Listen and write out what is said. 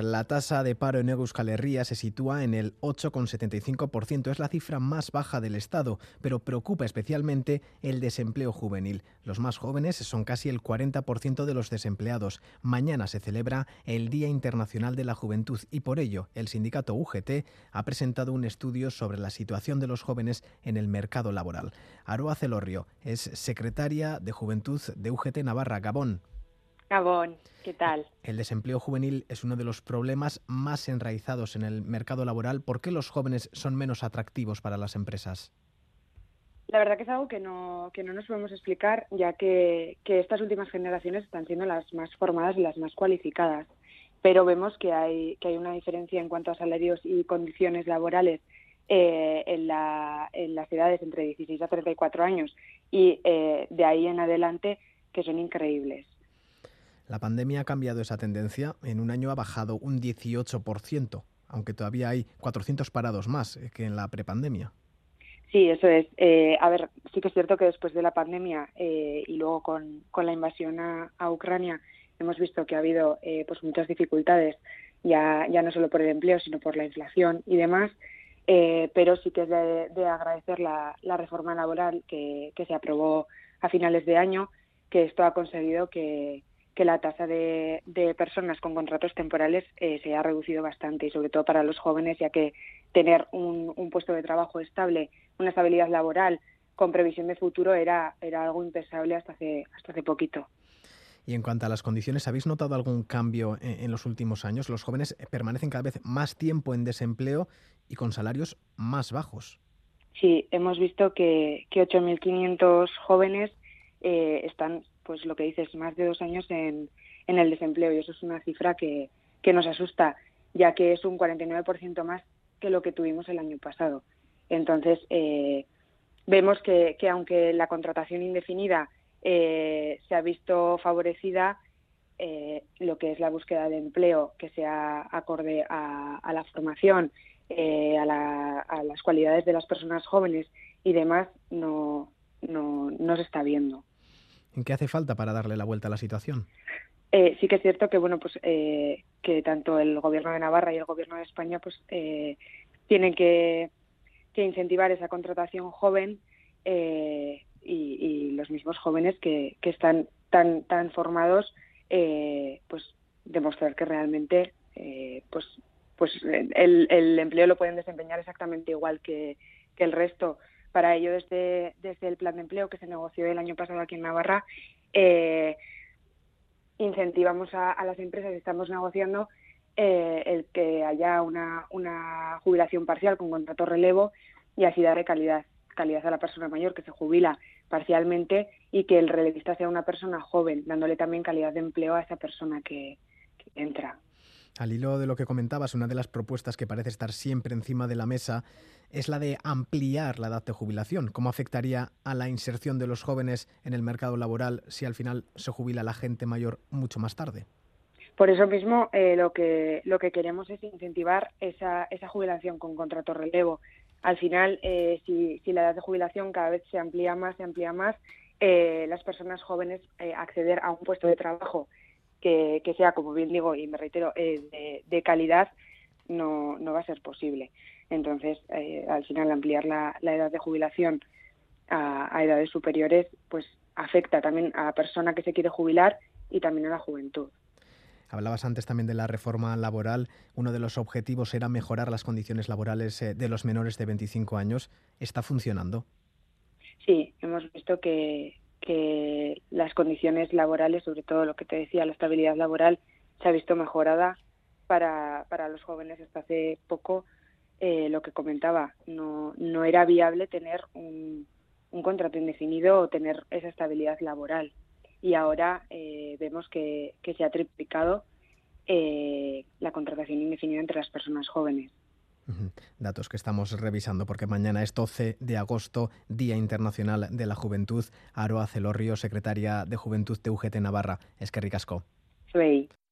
La tasa de paro en Euskal Herria se sitúa en el 8,75%. Es la cifra más baja del Estado, pero preocupa especialmente el desempleo juvenil. Los más jóvenes son casi el 40% de los desempleados. Mañana se celebra el Día Internacional de la Juventud y por ello el sindicato UGT ha presentado un estudio sobre la situación de los jóvenes en el mercado laboral. Aroa Celorrio es secretaria de Juventud de UGT Navarra. Gabón. Gabón, ¿qué tal? El desempleo juvenil es uno de los problemas más enraizados en el mercado laboral. ¿Por qué los jóvenes son menos atractivos para las empresas? La verdad que es algo que no nos podemos explicar, ya que estas últimas generaciones están siendo las más formadas y las más cualificadas. Pero vemos que hay una diferencia en cuanto a salarios y condiciones laborales en las edades entre 16 a 34 años y de ahí en adelante que son increíbles. La pandemia ha cambiado esa tendencia. En un año ha bajado un 18%, aunque todavía hay 400 parados más que en la prepandemia. Sí, eso es. A ver, sí que es cierto que después de la pandemia y luego con la invasión a Ucrania hemos visto que ha habido pues muchas dificultades, ya no solo por el empleo, sino por la inflación y demás, pero sí que es de agradecer la reforma laboral que se aprobó a finales de año, que esto ha conseguido que la tasa de personas con contratos temporales se ha reducido bastante y sobre todo para los jóvenes, ya que tener un puesto de trabajo estable, una estabilidad laboral con previsión de futuro era algo impensable hasta hace poquito. Y en cuanto a las condiciones, ¿habéis notado algún cambio en los últimos años? Los jóvenes permanecen cada vez más tiempo en desempleo y con salarios más bajos. Sí, hemos visto que 8.500 jóvenes están, pues lo que dices, más de 2 años en el desempleo y eso es una cifra que nos asusta, ya que es un 49% más que lo que tuvimos el año pasado. Entonces, vemos que aunque la contratación indefinida se ha visto favorecida, lo que es la búsqueda de empleo que sea acorde a la formación, a las cualidades de las personas jóvenes y demás, no se está viendo. ¿En qué hace falta para darle la vuelta a la situación? Sí que es cierto que bueno, pues que tanto el Gobierno de Navarra y el Gobierno de España pues tienen que incentivar esa contratación joven y los mismos jóvenes que están tan formados, pues demostrar que realmente pues el empleo lo pueden desempeñar exactamente igual que el resto. Para ello, desde el plan de empleo que se negoció el año pasado aquí en Navarra, incentivamos a las empresas, estamos negociando el que haya una jubilación parcial con contrato relevo y así darle calidad a la persona mayor que se jubila parcialmente y que el relevista sea una persona joven, dándole también calidad de empleo a esa persona que entra. Al hilo de lo que comentabas, una de las propuestas que parece estar siempre encima de la mesa es la de ampliar la edad de jubilación. ¿Cómo afectaría a la inserción de los jóvenes en el mercado laboral si al final se jubila la gente mayor mucho más tarde? Por eso mismo lo que queremos es incentivar esa jubilación con contrato relevo. Al final, si la edad de jubilación cada vez se amplía más, las personas jóvenes acceder a un puesto de trabajo que sea, como bien digo, y me reitero, de calidad, no va a ser posible. Entonces, al final, ampliar la edad de jubilación a edades superiores, pues afecta también a la persona que se quiere jubilar y también a la juventud. Hablabas antes también de la reforma laboral. Uno de los objetivos era mejorar las condiciones laborales de los menores de 25 años. ¿Está funcionando? Sí, hemos visto que las condiciones laborales, sobre todo lo que te decía, la estabilidad laboral, se ha visto mejorada para los jóvenes. Hasta hace poco, lo que comentaba, no era viable tener un contrato indefinido o tener esa estabilidad laboral. Y ahora vemos que se ha triplicado la contratación indefinida entre las personas jóvenes. Datos que estamos revisando porque mañana es 12 de agosto, Día Internacional de la Juventud. Aroa Celorrio, secretaria de Juventud de UGT Navarra. Eskerrik asko. Zuei.